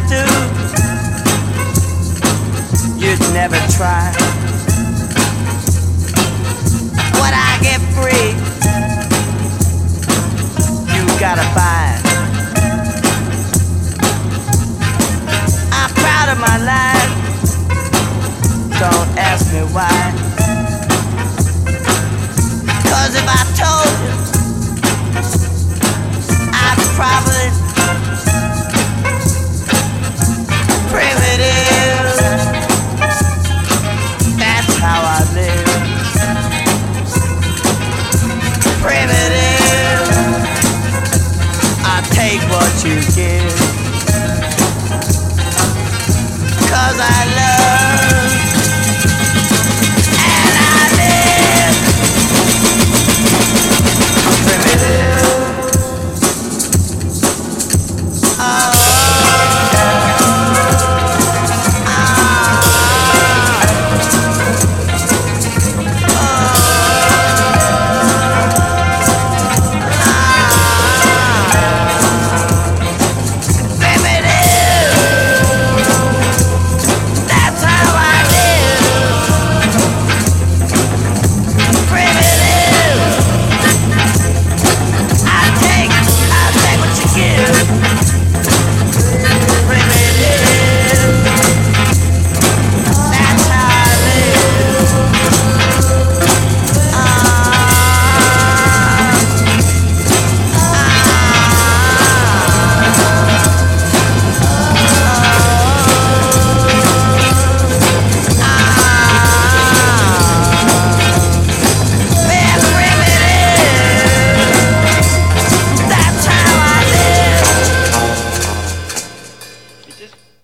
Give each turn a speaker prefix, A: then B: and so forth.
A: to, you'd never try. What I get free, you gotta buy. I'm proud of my life, don't ask me why. 'Cause if I told you, I'd probably primitive. That's how I live. Primitive. I take what you give. 'Cause I love